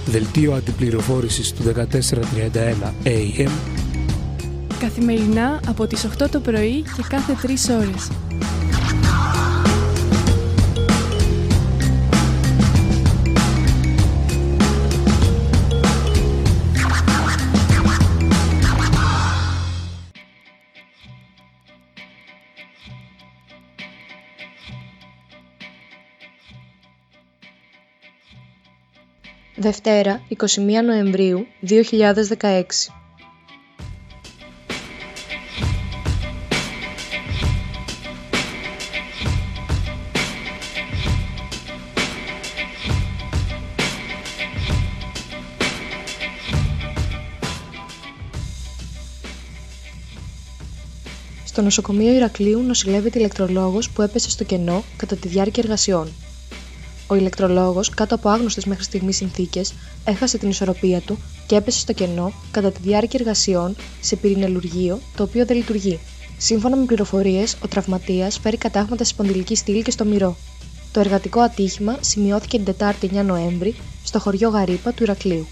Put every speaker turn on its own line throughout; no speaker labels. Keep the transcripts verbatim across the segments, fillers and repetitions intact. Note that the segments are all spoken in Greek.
δελτίο αντιπληροφόρησης του δεκατέσσερα τριάντα ένα έι εμ,
καθημερινά από τις οκτώ το πρωί και κάθε τρεις ώρες.
Δευτέρα, εικοστή πρώτη Νοεμβρίου δύο χιλιάδες δεκαέξι. Στο νοσοκομείο Ηρακλείου νοσηλεύεται ηλεκτρολόγος που έπεσε στο κενό κατά τη διάρκεια εργασιών. Ο ηλεκτρολόγος, κάτω από άγνωστες μέχρι στιγμής συνθήκες, έχασε την ισορροπία του και έπεσε στο κενό κατά τη διάρκεια εργασιών σε πυρηνελουργείο, το οποίο δεν λειτουργεί. Σύμφωνα με πληροφορίες, ο τραυματίας φέρει κατάγματα στη σπονδυλική στήλη και στο μυρό. Το εργατικό ατύχημα σημειώθηκε την Τετάρτη εννέα Νοέμβρη στο χωριό Γαρύπα του Ηρακλείου.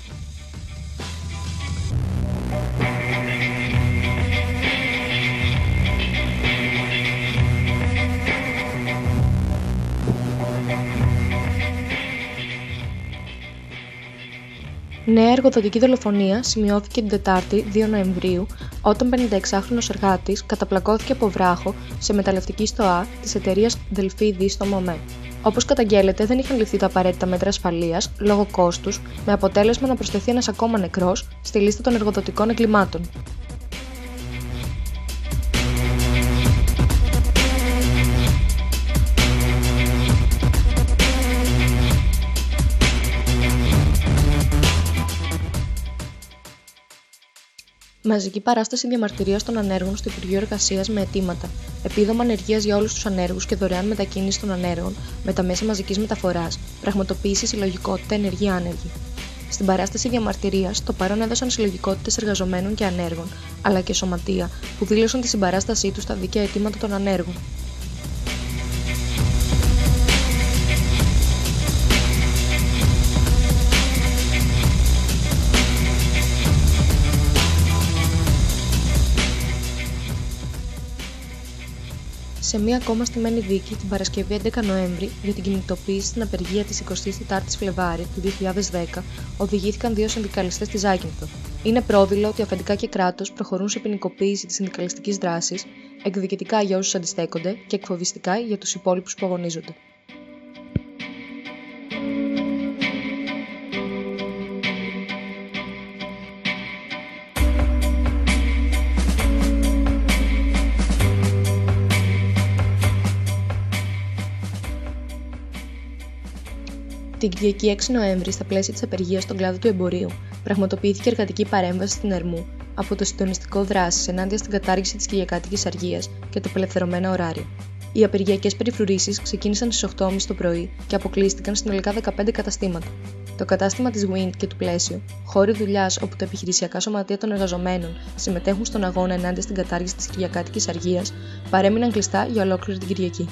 Νέα εργοδοτική δολοφονία σημειώθηκε την Τετάρτη δύο Νοεμβρίου όταν πενηνταεξάχρονος εργάτης καταπλακώθηκε από βράχο σε μεταλλευτική στοά της εταιρείας Δελφίδη στο ΜΟΜΕ. Όπως καταγγέλλεται, δεν είχαν ληφθεί τα απαραίτητα μέτρα ασφαλείας λόγω κόστους, με αποτέλεσμα να προσθεθεί ένας ακόμα νεκρός στη λίστα των εργοδοτικών εγκλημάτων. Μαζική παράσταση διαμαρτυρίας των ανέργων στο Υπουργείο Εργασίας με αιτήματα επίδομα ανεργίας για όλους τους ανέργους και δωρεάν μετακίνηση των ανέργων με τα μέσα μαζικής μεταφοράς, πραγματοποίηση συλλογικότητα ενεργοί άνεργοι. Στην παράσταση διαμαρτυρίας, το παρόν έδωσαν συλλογικότητες εργαζομένων και ανέργων, αλλά και σωματεία που δήλωσαν τη συμπαράστασή τους στα δίκαια αιτήματα των ανέργων. Σε μία ακόμα στημένη δίκη την Παρασκευή έντεκα Νοέμβρη για την κινητοποίηση στην απεργία της εικοστής τετάρτης Φλεβάρη του δύο χιλιάδες δέκα οδηγήθηκαν δύο συνδικαλιστές της Ζάκυνθο. Είναι πρόδειλο ότι αφεντικά και κράτος προχωρούν σε ποινικοποίηση της συνδικαλιστικής δράσης, εκδικητικά για όσους αντιστέκονται και εκφοβιστικά για τους υπόλοιπους που αγωνίζονται. Την Κυριακή έξι Νοέμβρη, στα πλαίσια της απεργίας στον κλάδο του εμπορίου, πραγματοποιήθηκε εργατική παρέμβαση στην Ερμού από το Συντονιστικό Δράσης ενάντια στην κατάργηση της κυριακάτικης αργίας και τα απελευθερωμένα ωράρια. Οι απεργιακές περιφρουρήσεις ξεκίνησαν στις οκτώ και μισή το πρωί και αποκλείστηκαν συνολικά δεκαπέντε καταστήματα. Το κατάστημα της Wind και του Πλαίσιο, χώροι δουλειάς όπου τα επιχειρησιακά σωματεία των εργαζομένων συμμετέχουν στον αγώνα ενάντια στην κατάργηση της κυριακάτικης αργίας, παρέμειναν κλειστά για ολόκληρη την Κυριακή.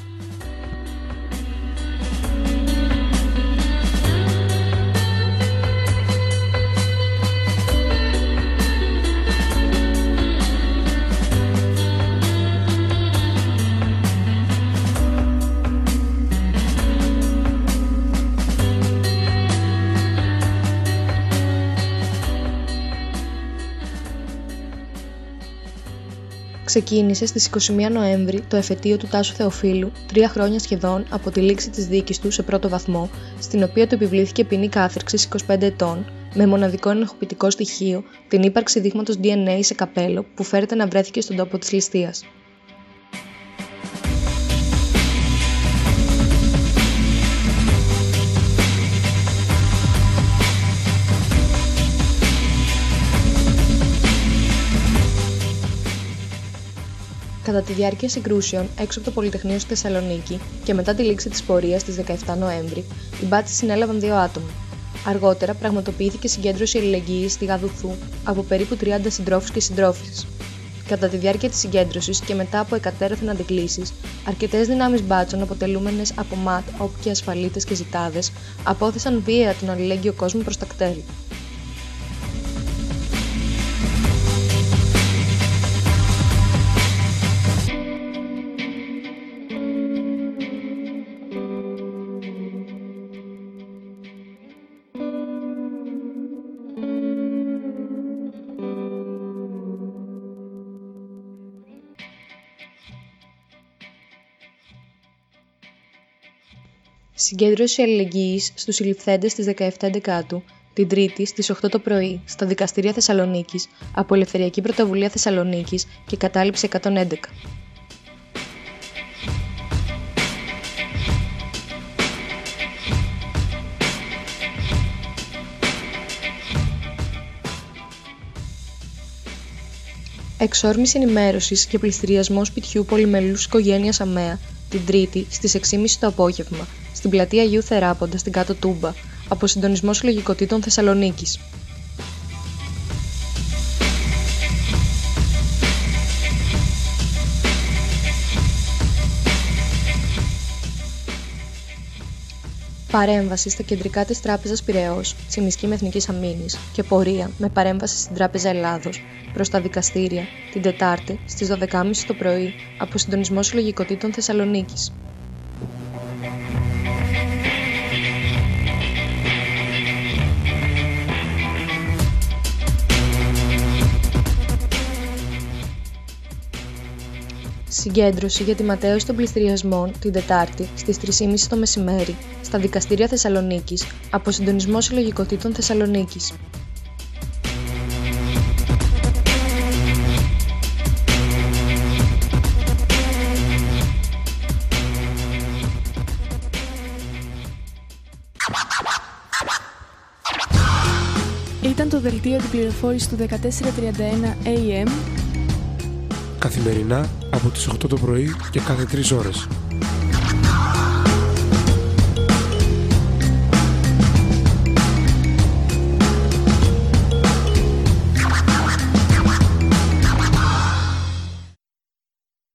Ξεκίνησε στις εικοστή πρώτη Νοέμβρη το εφετείο του Τάσου Θεοφίλου, τρία χρόνια σχεδόν από τη λήξη της δίκης του σε πρώτο βαθμό, στην οποία του επιβλήθηκε ποινή κάθριξης είκοσι πέντε ετών, με μοναδικό ενοχοποιητικό στοιχείο την ύπαρξη δείγματος ντι εν έι σε καπέλο που φέρεται να βρέθηκε στον τόπο της ληστείας. Κατά τη διάρκεια συγκρούσεων έξω από το Πολυτεχνείο στη Θεσσαλονίκη και μετά τη λήξη της πορείας στις δεκαεπτά Νοέμβρη, οι μπάτσοι συνέλαβαν δύο άτομα. Αργότερα πραγματοποιήθηκε συγκέντρωση αλληλεγγύης στη Γαδουθού από περίπου τριάντα συντρόφους και συντρόφισσες. Κατά τη διάρκεια της συγκέντρωσης και μετά από εκατέρωθεν αντικλήσεις, αρκετές δυνάμεις μπάτσων αποτελούμενες από ΜΑΤ, όπκοι ασφαλίτες και ζητάδες απόθεσαν βία τον αλληλέγγυο κόσμο προς τα κτέλ. Συγκέντρωση αλληλεγγύης στους συλληφθέντες στις δεκαεπτά Δεκάτου, την Τρίτη στις οκτώ το πρωί, στα δικαστήρια Θεσσαλονίκης, από Ελευθεριακή Πρωτοβουλία Θεσσαλονίκης και Κατάληψη εκατόν έντεκα. Εξόρμηση ενημέρωσης και πληστηριασμό σπιτιού πολυμελούς οικογένειας ΑΜΕΑ την Τρίτη στις έξι και μισή το απόγευμα, στην πλατεία Αγίου Θεράποντα στην Κάτω Τούμπα, από Συντονισμό Συλλογικοτήτων Θεσσαλονίκης. Παρέμβαση στα κεντρικά της Τράπεζας Πειραιώς, Τσιμισκή Εθνικής Αμήνης και πορεία με παρέμβαση στην Τράπεζα Ελλάδος προς τα δικαστήρια την Τετάρτη στις δώδεκα και μισή το πρωί από Συντονισμό Συλλογικοτήτων Θεσσαλονίκης. Συγκέντρωση για τη ματαίωση των πληστηριασμών την Τετάρτη στις τρεις και μισή το μεσημέρι στα δικαστήρια Θεσσαλονίκης από Συντονισμό Συλλογικοτήτων Θεσσαλονίκης.
Ήταν το δελτίο αντιπληροφόρησης του δεκατέσσερα τριάντα ένα έι εμ
καθημερινά από τις οκτώ το πρωί και κάθε τρεις ώρες.